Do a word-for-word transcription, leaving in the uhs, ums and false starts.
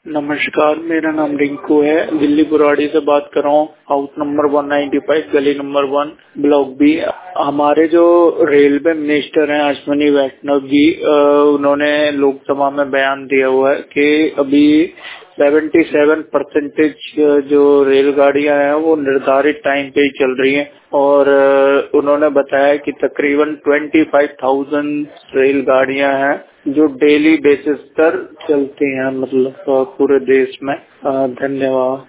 नमस्कार, मेरा नाम रिंकू है। दिल्ली बुराड़ी से बात कर रहा हूँ। हाउस नंबर एक सौ पचानवे, गली नंबर वन, ब्लॉक बी। हमारे जो रेलवे मिनिस्टर हैं अश्विनी वैष्णव जी, उन्होंने लोकसभा में बयान दिया हुआ है कि अभी सतहत्तर परसेंटेज जो रेलगाड़ियां हैं वो निर्धारित टाइम पे ही चल रही हैं और उन्होंने बताया कि तकरीबन पच्चीस हज़ार रेलगाड़ियां हैं जो डेली बेसिस पर चलती हैं, मतलब पूरे देश में। धन्यवाद।